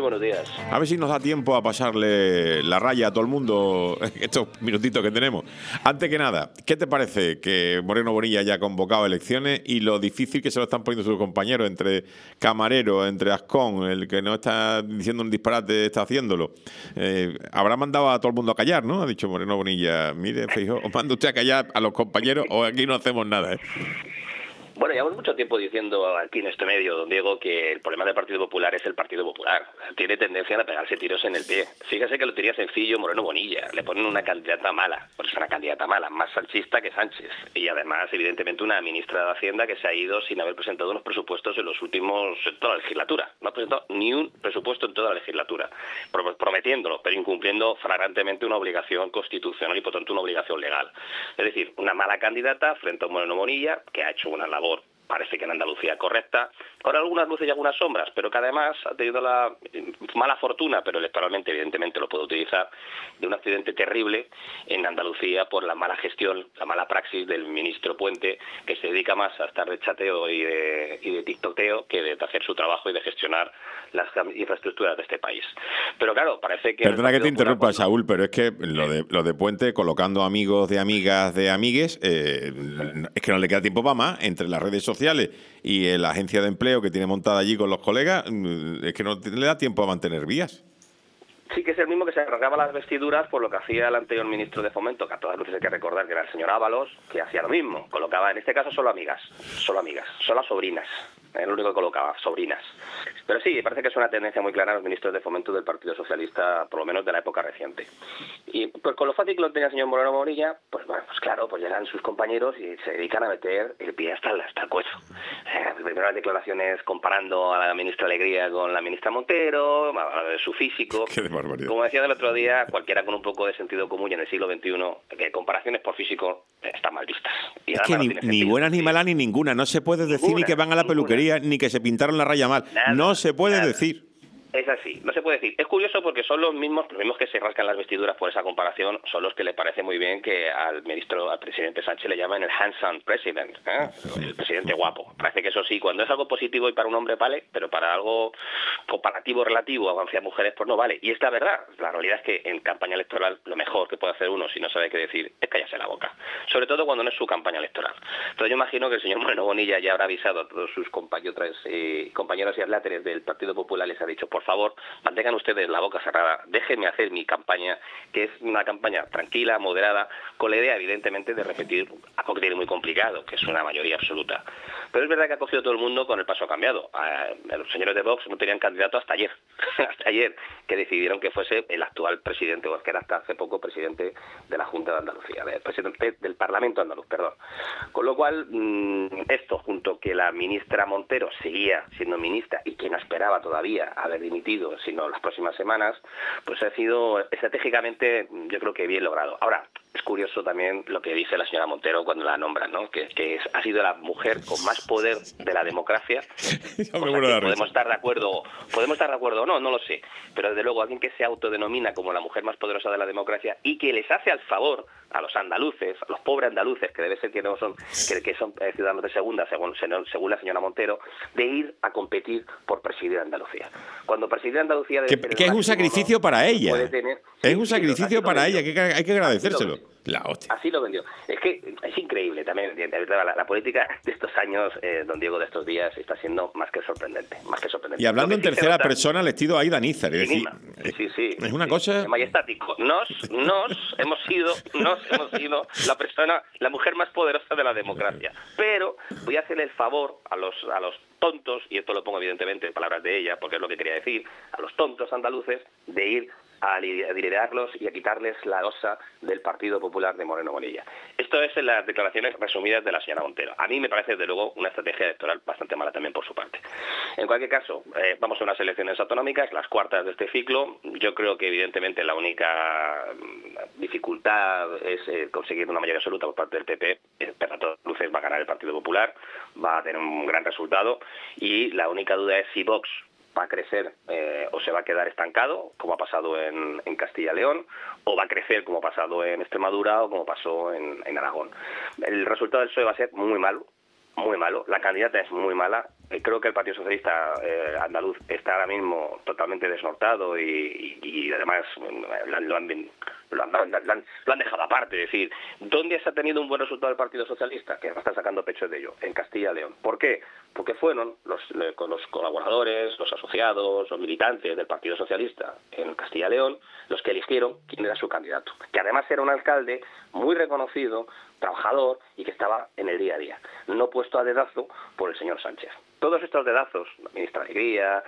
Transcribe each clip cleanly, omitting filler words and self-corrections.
buenos días. A ver si nos da tiempo a pasarle la raya a todo el mundo estos minutitos que tenemos. Antes que nada, ¿qué te parece que Moreno Bonilla haya convocado elecciones y lo difícil que se lo están poniendo sus compañeros entre Camarero, entre Ascón, el que no está diciendo un disparate está haciéndolo? Habrá mandado a todo el mundo a callar, ¿no? Ha dicho Moreno Bonilla, mire, Feijóo, os manda usted a callar a los compañeros o aquí no hacemos nada, ¿eh? Bueno, llevamos mucho tiempo diciendo aquí en este medio, don Diego, que el problema del Partido Popular es el Partido Popular. Tiene tendencia a pegarse tiros en el pie. Fíjese que lo tenía sencillo Moreno Bonilla. Le ponen una candidata mala, pues es una candidata mala, más sanchista que Sánchez. Y además, evidentemente, una ministra de Hacienda que se ha ido sin haber presentado unos presupuestos en toda la legislatura. No ha presentado ni un presupuesto en toda la legislatura, prometiéndolo, pero incumpliendo flagrantemente una obligación constitucional y, por tanto, una obligación legal. Es decir, una mala candidata frente a un Moreno Bonilla que ha hecho una labor, parece que en Andalucía correcta, con algunas luces y algunas sombras, pero que además ha tenido la mala fortuna, pero electoralmente evidentemente lo puede utilizar, de un accidente terrible en Andalucía por la mala gestión, la mala praxis del ministro Puente, que se dedica más a estar de chateo y de tiktokeo que de hacer su trabajo y de gestionar las infraestructuras de este país. Pero claro, parece que... Perdona que te interrumpa, Saúl, pero es que lo de Puente, colocando amigos de amigas de amigues, es que no le queda tiempo para más. Entre las redes sociales y la agencia de empleo que tiene montada allí con los colegas, es que no le da tiempo a mantener vías. Sí, que es el mismo que se arrancaba las vestiduras por lo que hacía el anterior ministro de Fomento, que a todas luces hay que recordar que era el señor Ábalos, que hacía lo mismo. Colocaba, en este caso, solo amigas, solo sobrinas. Lo único que colocaba, sobrinas. Pero sí, parece que es una tendencia muy clara a los ministros de Fomento del Partido Socialista, por lo menos de la época reciente. Y pues con lo fácil que lo tenía el señor Moreno Bonilla, pues bueno, pues claro, pues llegan sus compañeros y se dedican a meter el pie hasta el cuello. Primero las declaraciones comparando a la ministra Alegría con la ministra Montero, de su físico. Qué barbaridad. Como decía el otro día, cualquiera con un poco de sentido común y en el siglo XXI, que comparaciones por físico están mal vistas. Y es que ni buenas ni malas ni ninguna. No se puede decir ni que van a la peluquería ni que se pintaron la raya mal. Nada, no se puede nada. decir. Es así, no se puede decir. Es curioso porque son los mismos que se rascan las vestiduras por esa comparación, son los que le parece muy bien que al presidente Sánchez le llaman el handsome president, el presidente guapo. Parece que eso sí, cuando es algo positivo y para un hombre vale, pero para algo comparativo, relativo, hacia mujeres, pues no vale. Y es la verdad. La realidad es que en campaña electoral lo mejor que puede hacer uno, si no sabe qué decir, es callarse la boca. Sobre todo cuando no es su campaña electoral. Entonces yo imagino que el señor Moreno Bonilla ya habrá avisado a todos sus compañeros y adláteres del Partido Popular, les ha dicho, por favor, mantengan ustedes la boca cerrada, déjenme hacer mi campaña, que es una campaña tranquila, moderada, con la idea, evidentemente, de repetir algo que tiene muy complicado, que es una mayoría absoluta. Pero es verdad que ha cogido todo el mundo con el paso cambiado. Los señores de Vox no tenían candidato hasta ayer, que decidieron que fuese el actual presidente, o que era hasta hace poco presidente de la Junta de Andalucía, presidente del Parlamento andaluz, perdón. Con lo cual, esto, junto que la ministra Montero seguía siendo ministra y que no esperaba todavía haber dimitido, sino las próximas semanas, pues ha sido estratégicamente, yo creo que bien logrado. Ahora, es curioso también lo que dice la señora Montero cuando la nombran, ¿no? Que ha sido la mujer con más poder de la democracia. Podemos estar de acuerdo o no, no lo sé. Pero desde luego alguien que se autodenomina como la mujer más poderosa de la democracia y que les hace al favor a los andaluces, a los pobres andaluces, que debe ser que no son, que son ciudadanos de segunda, según la señora Montero, de ir a competir por presidir Andalucía. Cuando presidir Andalucía que es un sacrificio para ella. Es un sacrificio para ella, que hay que agradecérselo. La hostia. Así lo vendió. Es que es increíble también. La política de estos años, don Diego, de estos días, está siendo más que sorprendente. Y hablando en tercera persona, el estilo Aida Nízar. Sí. Es una cosa... majestático. Nos hemos sido la mujer más poderosa de la democracia. Pero voy a hacerle el favor a los tontos, y esto lo pongo evidentemente en palabras de ella, porque es lo que quería decir, a los tontos andaluces, de ir a liderarlos y a quitarles la losa del Partido Popular de Moreno Bonilla. Esto es en las declaraciones resumidas de la señora Montero. A mí me parece, desde luego, una estrategia electoral bastante mala también por su parte. En cualquier caso, vamos a unas elecciones autonómicas, las cuartas de este ciclo. Yo creo que, evidentemente, la única dificultad es conseguir una mayoría absoluta por parte del PP. Pero a todas luces va a ganar el Partido Popular, va a tener un gran resultado, y la única duda es si Vox va a crecer o se va a quedar estancado, como ha pasado en Castilla y León, o va a crecer como ha pasado en Extremadura o como pasó en Aragón. El resultado del PSOE va a ser muy malo, la candidata es muy mala, creo que el Partido Socialista andaluz está ahora mismo totalmente desnortado y además lo han dejado aparte. Es decir, ¿dónde se ha tenido un buen resultado el Partido Socialista? Que no está sacando pecho de ello, en Castilla y León. ¿Por qué? Porque fueron los colaboradores, los asociados, los militantes del Partido Socialista en Castilla y León los que eligieron quién era su candidato, que además era un alcalde muy reconocido, trabajador y que estaba en el día a día, no puesto a dedazo por el señor Sánchez. Todos estos dedazos, la ministra de Alegría,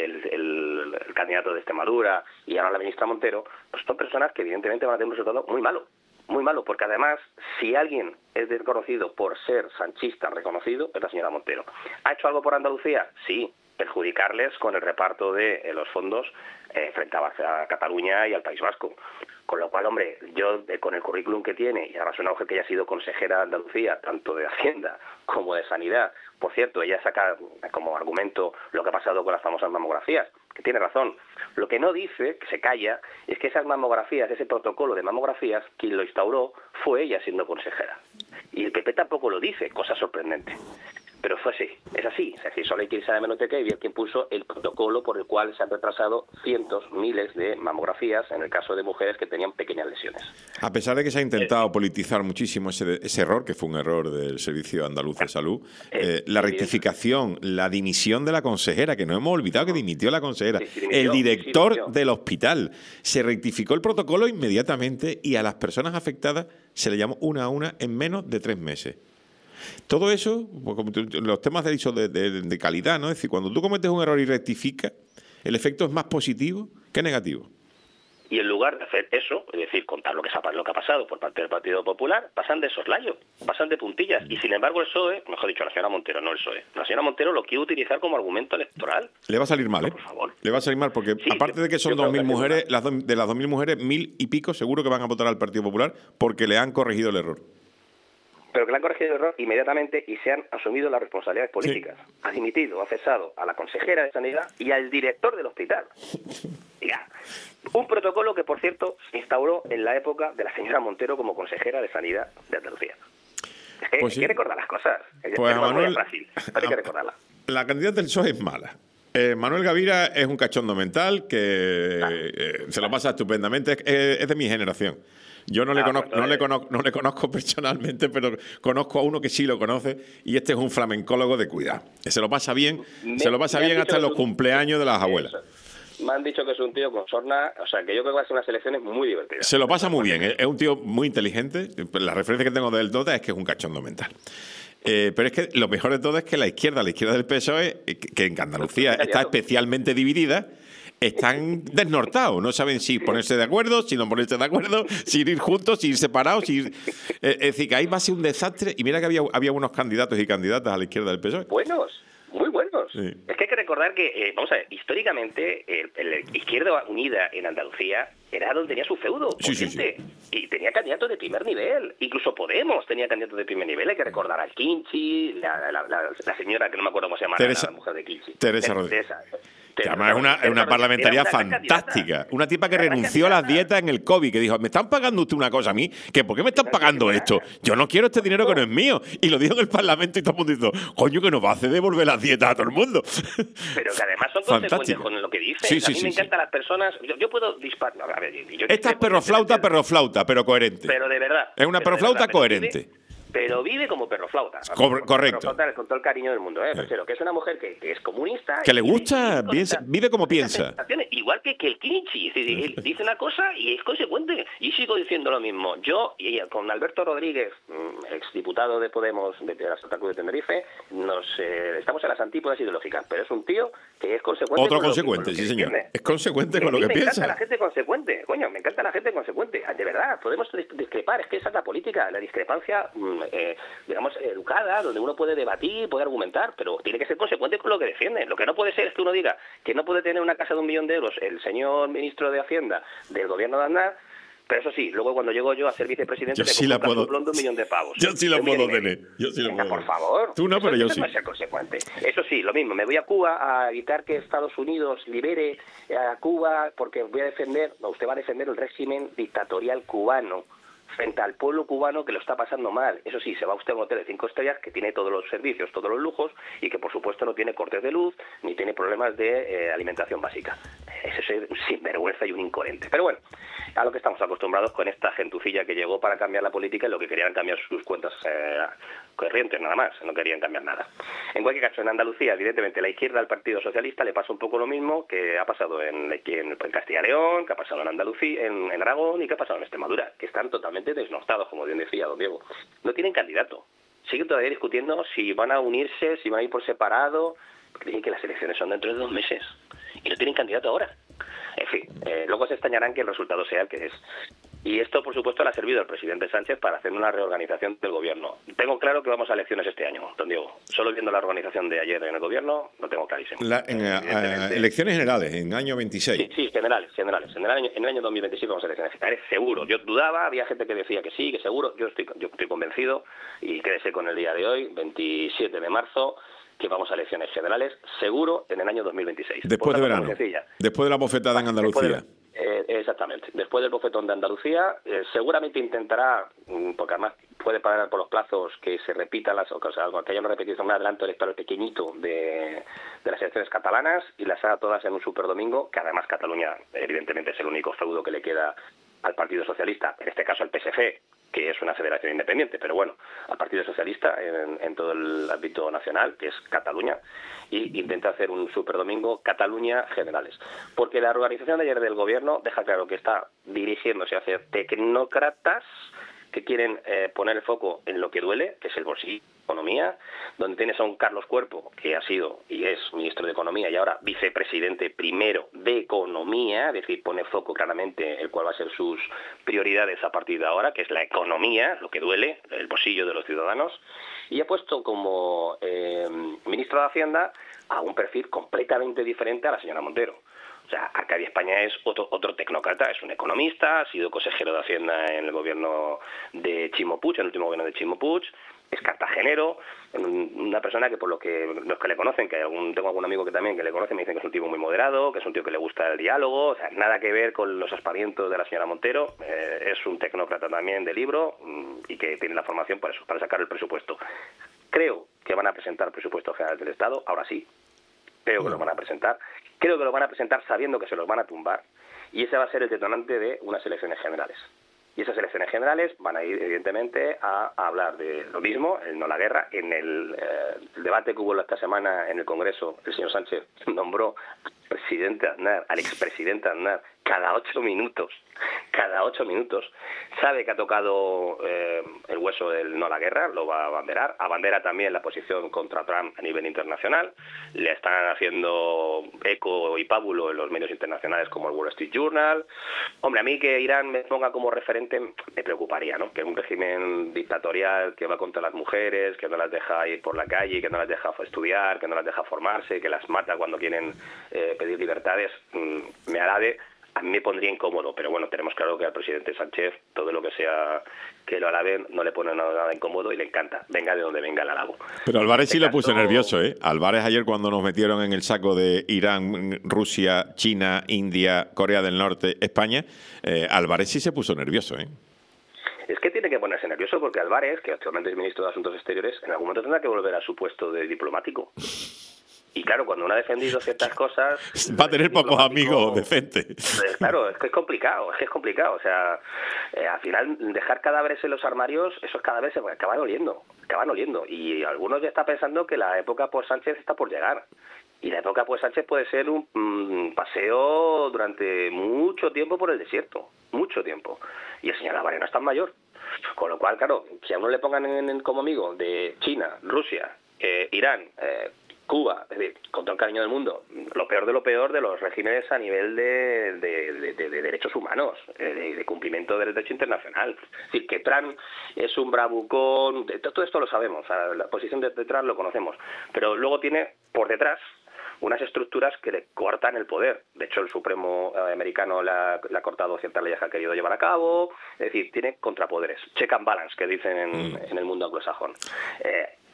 el candidato de Extremadura y ahora la ministra Montero, pues son personas que evidentemente van a tener un resultado muy malo, porque además, si alguien es reconocido por ser sanchista reconocido, es la señora Montero. ¿Ha hecho algo por Andalucía? Sí, perjudicarles con el reparto de los fondos frente a Cataluña y al País Vasco. Con lo cual, hombre, yo con el currículum que tiene, y además una mujer que ya ha sido consejera de Andalucía, tanto de Hacienda como de Sanidad, por cierto, ella saca como argumento lo que ha pasado con las famosas mamografías, que tiene razón. Lo que no dice, que se calla, es que esas mamografías, ese protocolo de mamografías, quien lo instauró fue ella siendo consejera. Y el PP tampoco lo dice, cosa sorprendente. Pero fue así, es así. Es decir, solo hay que irse a la hemeroteca y ver quién puso el protocolo por el cual se han retrasado cientos, miles de mamografías en el caso de mujeres que tenían pequeñas lesiones. A pesar de que se ha intentado politizar muchísimo ese error, que fue un error del Servicio Andaluz de Salud, la rectificación, la dimisión de la consejera, que no hemos olvidado que dimitió la consejera, el director del hospital, se rectificó el protocolo inmediatamente y a las personas afectadas se le llamó una a una en menos de 3 meses. Todo eso, pues, como los temas de calidad, ¿no? Es decir, cuando tú cometes un error y rectificas, el efecto es más positivo que negativo. Y en lugar de hacer eso, es decir, contar lo que ha pasado por parte del Partido Popular, pasan de soslayo, pasan de puntillas. Y sin embargo el PSOE, mejor dicho, la señora Montero, no el PSOE, la señora Montero lo quiere utilizar como argumento electoral. Le va a salir mal, ¿eh? Por favor. Le va a salir mal porque, sí, aparte de que son 2.000 mujeres, de las 2.000 mujeres, 1.000 y pico seguro que van a votar al Partido Popular porque le han corregido el error. Pero que le han corregido el error inmediatamente y se han asumido las responsabilidades políticas. Sí. Ha dimitido, ha cesado a la consejera de Sanidad y al director del hospital. Ya. Un protocolo que, por cierto, se instauró en la época de la señora Montero como consejera de Sanidad de Andalucía. Es que hay que recordar las cosas. Pues Manuel, hay que recordarlas. La candidata del PSOE es mala. Manuel Gavira es un cachondo mental que se lo pasa estupendamente. Es de mi generación. Yo no le conozco personalmente, pero conozco a uno que sí lo conoce y este es un flamencólogo de cuidado. Se lo pasa bien, hasta en los cumpleaños de las abuelas. Me han dicho que es un tío con sorna, o sea, que yo creo que va a ser unas elecciones muy divertidas. Se lo pasa muy bien, es un tío muy inteligente. La referencia que tengo de él toda es que es un cachondo mental. Pero es que lo mejor de todo es que la izquierda del PSOE, que en Andalucía está especialmente dividida, están desnortados, no saben si ponerse de acuerdo, si no ponerse de acuerdo, si ir juntos, si ir separados, es decir, que ahí va a ser un desastre. Y mira que había unos candidatos y candidatas a la izquierda del PSOE. Buenos, muy buenos. Sí. Es que hay que recordar que, vamos a ver, históricamente la Izquierda Unida en Andalucía era donde tenía su feudo, sí. Y tenía candidatos de primer nivel, incluso Podemos tenía candidatos de primer nivel. Hay que recordar al Quinchi, la señora que no me acuerdo cómo se llama, la mujer de Quinchi. Teresa Rodríguez. Que además es una parlamentaria fantástica. Una tipa que renunció a las dietas en el COVID, que dijo, ¿me están pagando usted una cosa a mí? ¿Por qué me están pagando esto? Yo no quiero este dinero que no es mío. Y lo dijo en el Parlamento y todo el mundo dijo, coño, que nos va a hacer devolver las dietas a todo el mundo. Pero que además son consecuentes con lo que dicen. A mí me encantan las personas. Yo puedo disparar. A ver, esta es perroflauta, pero coherente. Pero de verdad. Es una perroflauta coherente. Pero vive como perroflauta. Correcto. Perroflauta con todo el cariño del mundo, Pero que es una mujer que es comunista. Que le gusta, vive como piensa. Igual que el Quinchi. Él dice una cosa y es consecuente. Y sigo diciendo lo mismo. Yo, y con Alberto Rodríguez, exdiputado de Podemos de la Santa Cruz de Tenerife, estamos en las antípodas ideológicas. Pero es un tío que es consecuente. Otro consecuente, sí, señor. Es consecuente con lo que piensa. Me encanta la gente consecuente. Coño, me encanta la gente consecuente. De verdad, podemos discrepar. Es que esa es la política. La discrepancia digamos, educada, donde uno puede debatir, puede argumentar, pero tiene que ser consecuente con lo que defiende. Lo que no puede ser es que uno diga que no puede tener una casa de 1 millón de euros el señor ministro de Hacienda del gobierno de Aznar, pero eso sí, luego cuando llego yo a ser vicepresidente yo sí la puedo, de 1 millón de pavos. Yo sí lo puedo tener. Por favor. Tú no, pero yo sí. No es ser consecuente. Eso sí, lo mismo, me voy a Cuba a evitar que Estados Unidos libere a Cuba porque usted va a defender el régimen dictatorial cubano. frente al pueblo cubano que lo está pasando mal. Eso sí, se va usted a un hotel de 5 estrellas que tiene todos los servicios, todos los lujos y que por supuesto no tiene cortes de luz ni tiene problemas de alimentación básica. Ese es un sinvergüenza y un incoherente. Pero bueno, a lo que estamos acostumbrados con esta gentucilla que llegó para cambiar la política y lo que querían cambiar sus cuentas corrientes, nada más, no querían cambiar nada. En cualquier caso, en Andalucía, evidentemente, la izquierda al Partido Socialista le pasa un poco lo mismo que ha pasado en Castilla y León, que ha pasado en Andalucía, en Aragón y que ha pasado en Extremadura, que están totalmente desnortados, como bien decía don Diego. No tienen candidato. Siguen todavía discutiendo si van a unirse, si van a ir por separado, porque dicen que las elecciones son dentro de 2 meses y no tienen candidato ahora. En fin, luego se extrañarán que el resultado sea el que es. Y esto, por supuesto, le ha servido al presidente Sánchez para hacer una reorganización del gobierno. Tengo claro que vamos a elecciones este año, don Diego. Solo viendo la organización de ayer en el gobierno, lo tengo clarísimo. Elecciones generales, en año 26. Sí, generales. En el año 2026 vamos a elecciones generales, seguro. Yo dudaba, había gente que decía que sí, que seguro. Yo estoy convencido, y quédese con el día de hoy, 27 de marzo, que vamos a elecciones generales, seguro, en el año 2026. Después de verano. Después de la bofetada en Andalucía. Exactamente. Después del bofetón de Andalucía, seguramente intentará, porque además puede parar por los plazos, que se repitan que haya una repetición, un adelanto electoral pequeñito de las elecciones catalanas y las haga todas en un superdomingo, que además Cataluña, evidentemente, es el único feudo que le queda al Partido Socialista, en este caso al PSC, que es una federación independiente, pero bueno, al Partido Socialista en todo el ámbito nacional, que es Cataluña, y intenta hacer un superdomingo Cataluña generales. Porque la organización de ayer del gobierno deja claro que está dirigiéndose hacia tecnócratas que quieren poner el foco en lo que duele, que es el bolsillo, economía, donde tienes a un Carlos Cuerpo, que ha sido y es ministro de Economía y ahora vicepresidente primero de Economía, es decir, pone foco claramente en cuál va a ser sus prioridades a partir de ahora, que es la economía, lo que duele, el bolsillo de los ciudadanos, y ha puesto como ministro de Hacienda a un perfil completamente diferente a la señora Montero. O sea, Arcadia España es otro tecnócrata, es un economista, ha sido consejero de Hacienda en el gobierno de Chimo Puig, en el último gobierno de Chimo Puig, es cartagenero, una persona que por los que le conocen, que tengo algún amigo que también que le conoce, me dicen que es un tipo muy moderado, que es un tío que le gusta el diálogo, o sea, nada que ver con los aspavientos de la señora Montero, es un tecnócrata también de libro y que tiene la formación para eso, para sacar el presupuesto. Creo que van a presentar el presupuesto general del Estado, ahora sí, creo que lo van a presentar. Creo que lo van a presentar sabiendo que se los van a tumbar, y ese va a ser el detonante de unas elecciones generales. Y esas elecciones generales van a ir, evidentemente, a hablar de lo mismo, el no la guerra. En el debate que hubo esta semana en el Congreso, el señor Sánchez nombró al expresidente Aznar cada 8 minutos, sabe que ha tocado el hueso del no a la guerra, lo va a abanderar, abandera también la posición contra Trump a nivel internacional, le están haciendo eco y pábulo en los medios internacionales como el Wall Street Journal. Hombre, a mí que Irán me ponga como referente me preocuparía, ¿no? Que un régimen dictatorial que va contra las mujeres, que no las deja ir por la calle, que no las deja estudiar, que no las deja formarse, que las mata cuando quieren pedir libertades, me alabe. A mí me pondría incómodo, pero bueno, tenemos claro que al presidente Sánchez todo lo que sea que lo alaben no le pone nada incómodo y le encanta, venga de donde venga el halago. Pero Álvarez sí lo puso nervioso, ¿eh? Álvarez ayer cuando nos metieron en el saco de Irán, Rusia, China, India, Corea del Norte, España, Álvarez sí se puso nervioso, ¿eh? Es que tiene que ponerse nervioso porque Álvarez, que actualmente es ministro de Asuntos Exteriores, en algún momento tendrá que volver a su puesto de diplomático. Y claro, cuando uno ha defendido ciertas cosas... Va a tener pocos amigos decentes. Claro, es que es complicado. O sea, al final, dejar cadáveres en los armarios, esos cadáveres acaban oliendo. Y algunos ya están pensando que la época por Sánchez está por llegar. Y la época por Sánchez puede ser un paseo durante mucho tiempo por el desierto. Mucho tiempo. Y el señor Álvarez no es tan mayor. Con lo cual, claro, si a uno le pongan como amigo de China, Rusia, Irán... Cuba, es decir, con todo el cariño del mundo, lo peor de los regímenes a nivel de derechos humanos, de cumplimiento del derecho internacional. Es decir, que Trump es un bravucón, todo esto lo sabemos, o sea, la posición de Trump lo conocemos, pero luego tiene por detrás unas estructuras que le cortan el poder. De hecho, el Supremo americano le ha cortado ciertas leyes que ha querido llevar a cabo, es decir, tiene contrapoderes, check and balance, que dicen en el mundo anglosajón.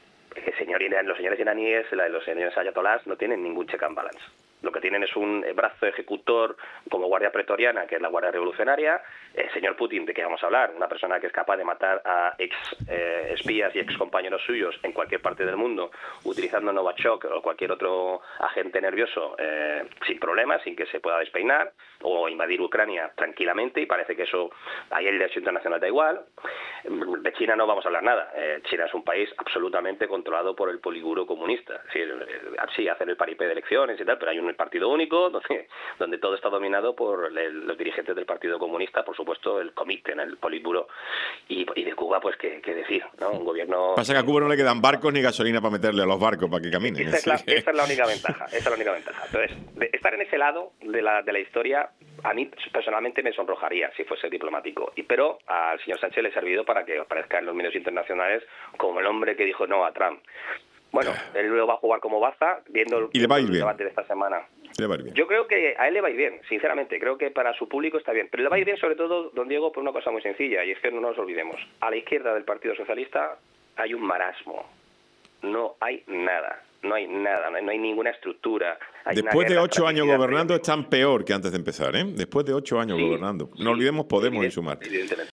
Los señores iraníes, los señores ayatolás no tienen ningún check and balance. Lo que tienen es un brazo brazo ejecutor como guardia pretoriana, que es la Guardia Revolucionaria, el señor Putin, ¿de qué vamos a hablar? Una persona que es capaz de matar a ex espías y ex compañeros suyos en cualquier parte del mundo, utilizando Novichok o cualquier otro agente nervioso sin problemas, sin que se pueda despeinar, o invadir Ucrania tranquilamente, y parece que eso ahí el derecho internacional da igual. De China no vamos a hablar nada. China es un país absolutamente controlado por el poliburo comunista. Es decir, sí, hacen el paripé de elecciones y tal, pero hay un partido único donde todo está dominado por los dirigentes del Partido Comunista, por supuesto el comité, el politburo. Y de Cuba, pues qué decir, ¿no? Un gobierno... Pasa que a Cuba no le quedan barcos ni gasolina para meterle a los barcos para que caminen. Esa es la única ventaja. Entonces, estar en ese lado de la historia, a mí personalmente me sonrojaría si fuese diplomático. Pero al señor Sánchez le ha servido para que aparezca en los medios internacionales como el hombre que dijo no a Trump. Bueno, él lo va a jugar como baza, viendo el debate de esta semana. Yo creo que a él le va a ir bien, sinceramente. Creo que para su público está bien. Pero le va a ir bien sobre todo, don Diego, por una cosa muy sencilla, y es que no nos olvidemos. A la izquierda del Partido Socialista hay un marasmo. No hay nada. No hay ninguna estructura. Después de 8 años gobernando están peor que antes de empezar, ¿eh? Después de 8 años gobernando. No olvidemos Podemos y Sumar.